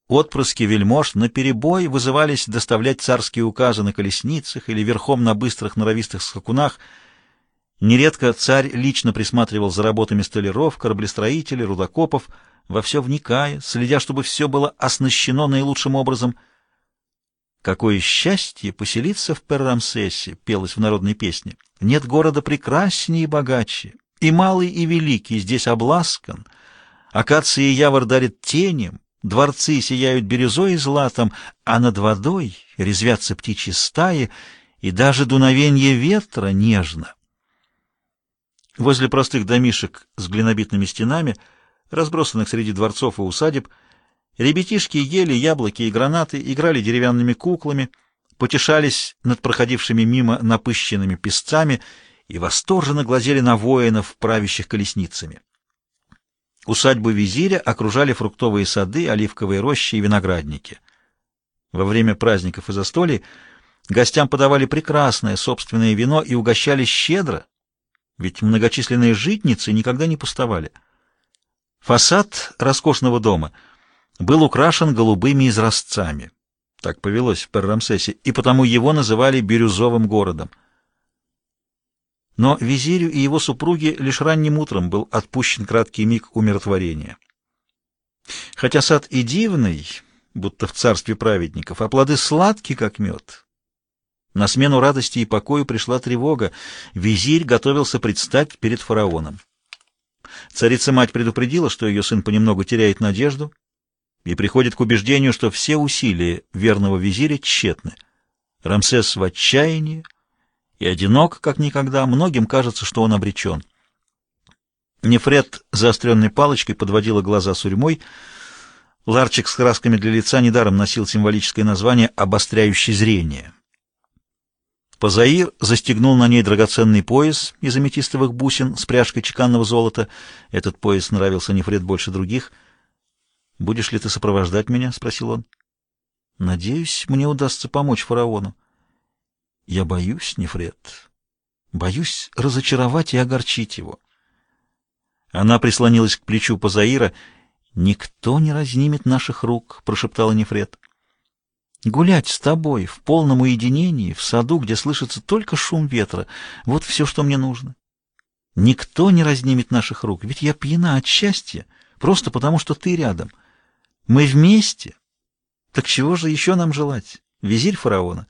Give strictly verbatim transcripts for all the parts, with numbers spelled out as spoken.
Отпрыски вельмож наперебой вызывались доставлять царские указы на колесницах или верхом на быстрых норовистых скакунах. Нередко царь лично присматривал за работами столяров, кораблестроителей, рудокопов, во все вникая, следя, чтобы все было оснащено наилучшим образом. «Какое счастье поселиться в Пер-Рамсесе!» — пелось в народной песне. «Нет города прекраснее и богаче, и малый, и великий здесь обласкан. Акации и явор дарят тенем, дворцы сияют бирюзой и златом, а над водой резвятся птичьи стаи, и даже дуновенье ветра нежно». Возле простых домишек с глинобитными стенами, разбросанных среди дворцов и усадеб, ребятишки ели яблоки и гранаты, играли деревянными куклами, потешались над проходившими мимо напыщенными песцами и восторженно глазели на воинов, правящих колесницами. Усадьбу визиря окружали фруктовые сады, оливковые рощи и виноградники. Во время праздников и застолий гостям подавали прекрасное собственное вино и угощали щедро, ведь многочисленные житницы никогда не пустовали. Фасад роскошного дома был украшен голубыми изразцами. Так повелось в Пер-Рамсесе, и потому его называли бирюзовым городом. Но визирю и его супруге лишь ранним утром был отпущен краткий миг умиротворения. Хотя сад и дивный, будто в царстве праведников, а плоды сладкие, как мед, на смену радости и покою пришла тревога. Визирь готовился предстать перед фараоном. Царица-мать предупредила, что ее сын понемногу теряет надежду и приходит к убеждению, что все усилия верного визиря тщетны. Рамсес в отчаянии и одинок, как никогда, многим кажется, что он обречен. Нефрет заостренной палочкой подводила глаза сурьмой. Ларчик с красками для лица недаром носил символическое название «обостряющий зрение». Позаир застегнул на ней драгоценный пояс из аметистовых бусин с пряжкой чеканного золота. Этот пояс нравился Нефрет больше других. «Будешь ли ты сопровождать меня?» — спросил он. «Надеюсь, мне удастся помочь фараону». «Я боюсь, Нефрет, боюсь разочаровать и огорчить его». Она прислонилась к плечу Позаира. «Никто не разнимет наших рук», — прошептала Нефрет. «Гулять с тобой в полном уединении, в саду, где слышится только шум ветра, вот все, что мне нужно. Никто не разнимет наших рук, ведь я пьяна от счастья, просто потому, что ты рядом. Мы вместе. Так чего же еще нам желать, визирь фараона?»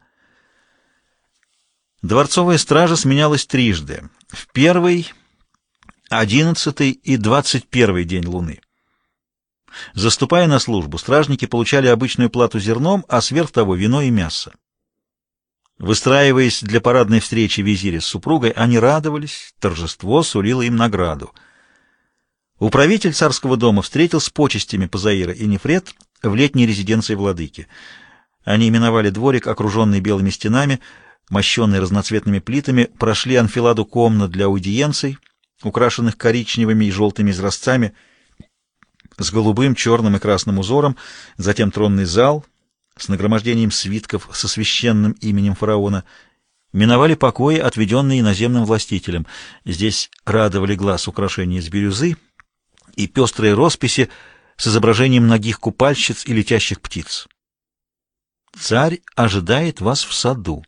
Дворцовая стража сменялась трижды: в первый, одиннадцатый и двадцать первый день луны. Заступая на службу, стражники получали обычную плату зерном, а сверх того вино и мясо. Выстраиваясь для парадной встречи визиря с супругой, они радовались, торжество сулило им награду. Управитель царского дома встретил с почестями Позаира и Нефрет в летней резиденции владыки. Они именовали дворик, окруженный белыми стенами, мощенный разноцветными плитами, прошли анфиладу комнат для аудиенций, украшенных коричневыми и желтыми изразцами, с голубым, черным и красным узором, затем тронный зал с нагромождением свитков со священным именем фараона, миновали покои, отведенные иноземным властителям. Здесь радовали глаз украшения из бирюзы и пестрые росписи с изображением нагих купальщиц и летящих птиц. «Царь ожидает вас в саду».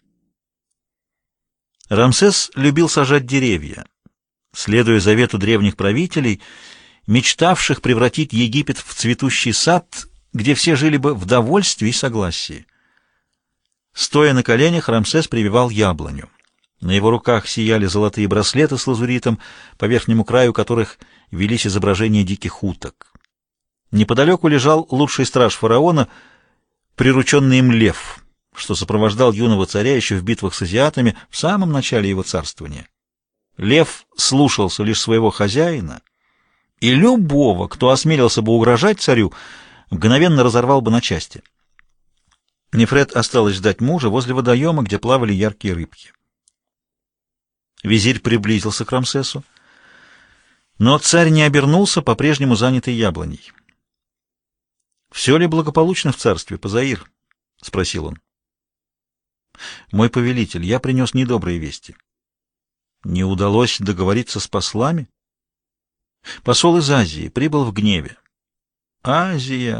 Рамсес любил сажать деревья, следуя завету древних правителей, мечтавших превратить Египет в цветущий сад, где все жили бы в довольстве и согласии. Стоя на коленях, Рамсес прививал яблоню. На его руках сияли золотые браслеты с лазуритом, по верхнему краю которых велись изображения диких уток. Неподалеку лежал лучший страж фараона, прирученный им лев, что сопровождал юного царя еще в битвах с азиатами в самом начале его царствования. Лев слушался лишь своего хозяина, и любого, кто осмелился бы угрожать царю, мгновенно разорвал бы на части. Нефрет осталась ждать мужа возле водоема, где плавали яркие рыбки. Визирь приблизился к Рамсесу, но царь не обернулся, по-прежнему занятый яблоней. «Все ли благополучно в царстве, Позаир?» — спросил он. «Мой повелитель, я принес недобрые вести». «Не удалось договориться с послами?» «Посол из Азии прибыл в гневе». «Азия!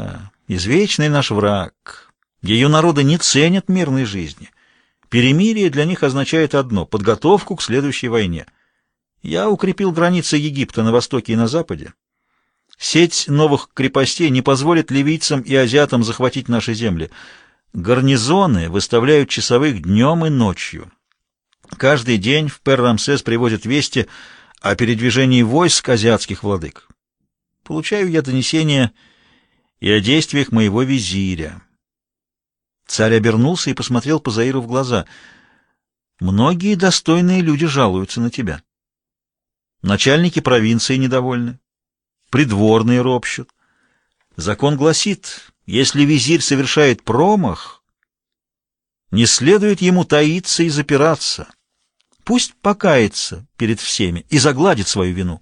извечный наш враг. Ее народы не ценят мирной жизни. Перемирие для них означает одно — подготовку к следующей войне. Я укрепил границы Египта на востоке и на западе. Сеть новых крепостей не позволит ливийцам и азиатам захватить наши земли. Гарнизоны выставляют часовых днем и ночью. Каждый день в Пер-Рамсес привозят вести о передвижении войск азиатских владык. Получаю я донесения и о действиях моего визиря. Царь обернулся и посмотрел Пазаиру в глаза. Многие достойные люди жалуются на тебя. Начальники провинции недовольны, придворные ропщут. Закон гласит, если визирь совершает промах, не следует ему таиться и запираться. Пусть покается перед всеми и загладит свою вину.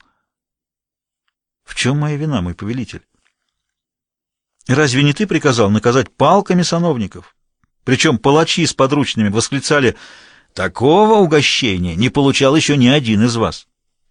В чем моя вина, мой повелитель? Разве не ты приказал наказать палками сановников? Причем палачи с подручными восклицали: «Такого угощения не получал еще ни один из вас».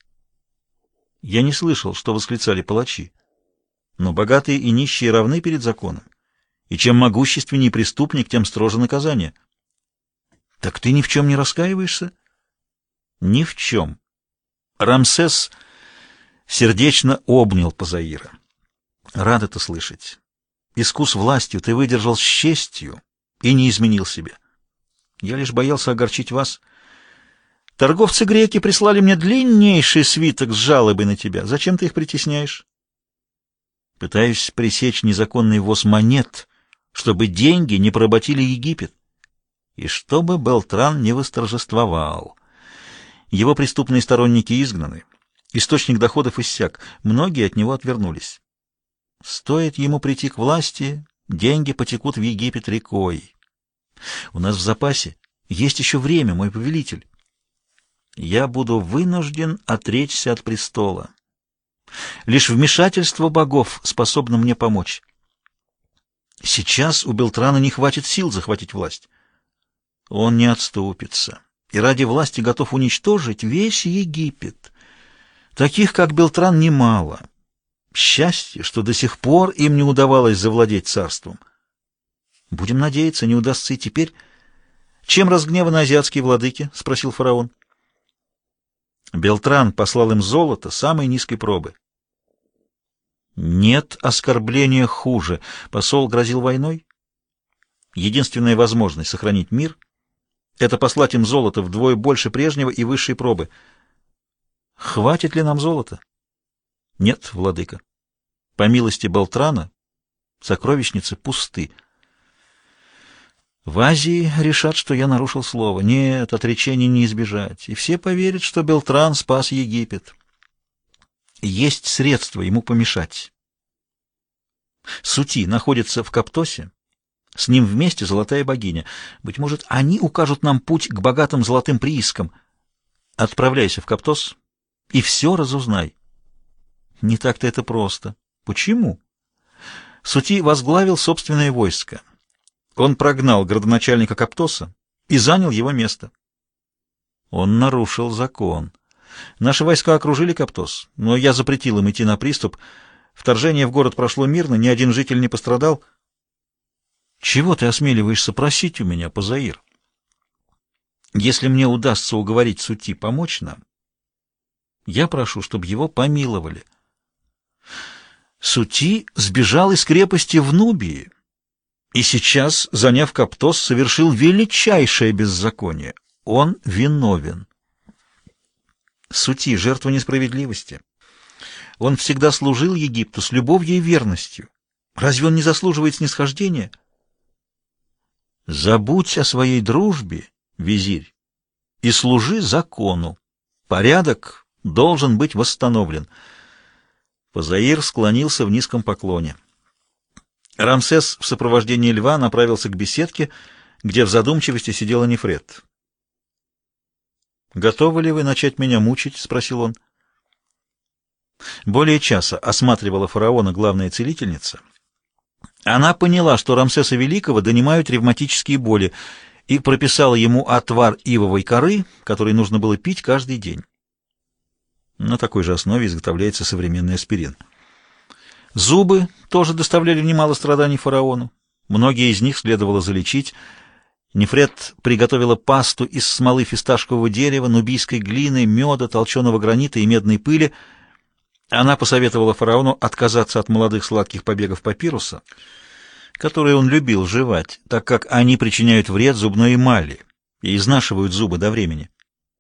Я не слышал, что восклицали палачи. Но богатые и нищие равны перед законом. И чем могущественнее преступник, тем строже наказание. Так ты ни в чем не раскаиваешься? Ни в чем. Рамсес сердечно обнял Пазаира. Рад это слышать. Искус властью ты выдержал с честью и не изменил себе. Я лишь боялся огорчить вас. Торговцы-греки прислали мне длиннейший свиток с жалобой на тебя. Зачем ты их притесняешь? Пытаюсь пресечь незаконный ввоз монет, чтобы деньги не поработили Египет, и чтобы Белтран не восторжествовал. Его преступные сторонники изгнаны, источник доходов иссяк, многие от него отвернулись. Стоит ему прийти к власти, деньги потекут в Египет рекой. У нас в запасе есть еще время, мой повелитель. Я буду вынужден отречься от престола. Лишь вмешательство богов способно мне помочь. Сейчас у Белтрана не хватит сил захватить власть. Он не отступится и ради власти готов уничтожить весь Египет. Таких, как Белтран, немало. Счастье, что до сих пор им не удавалось завладеть царством. Будем надеяться, не удастся и теперь. Чем разгневаны азиатские владыки? — спросил фараон. Белтран послал им золото самой низкой пробы. Нет оскорбления хуже. Посол грозил войной. Единственная возможность сохранить мир — это послать им золото вдвое больше прежнего и высшей пробы. Хватит ли нам золота? Нет, владыка. По милости Белтрана сокровищницы пусты. В Азии решат, что я нарушил слово. Нет, отречения не избежать. И все поверят, что Белтран спас Египет. Есть средства ему помешать. Сути находится в Каптосе. С ним вместе золотая богиня. Быть может, они укажут нам путь к богатым золотым приискам. Отправляйся в Каптос и все разузнай. Не так-то это просто. Почему? Сути возглавил собственное войско. Он прогнал градоначальника Каптоса и занял его место. Он нарушил закон. Наши войска окружили Каптос, но я запретил им идти на приступ. Вторжение в город прошло мирно, ни один житель не пострадал. Чего ты осмеливаешься просить у меня, Пазаир? Если мне удастся уговорить Сути помочь нам, я прошу, чтобы его помиловали. Сути сбежал из крепости в Нубии и сейчас, заняв Каптос, совершил величайшее беззаконие. Он виновен. Сути — жертва несправедливости. Он всегда служил Египту с любовью и верностью. Разве он не заслуживает снисхождения? Забудь о своей дружбе, визирь, и служи закону. Порядок должен быть восстановлен. Пазаир склонился в низком поклоне. Рамсес в сопровождении льва направился к беседке, где в задумчивости сидела Нефрет. «Готовы ли вы начать меня мучить?» — спросил он. Более часа осматривала фараона главная целительница. Она поняла, что Рамсеса Великого донимают ревматические боли, и прописала ему отвар ивовой коры, который нужно было пить каждый день. На такой же основе изготовляется современный аспирин. Зубы тоже доставляли немало страданий фараону. Многие из них следовало залечить. Нефрет приготовила пасту из смолы фисташкового дерева, нубийской глины, меда, толченого гранита и медной пыли. Она посоветовала фараону отказаться от молодых сладких побегов папируса, которые он любил жевать, так как они причиняют вред зубной эмали и изнашивают зубы до времени.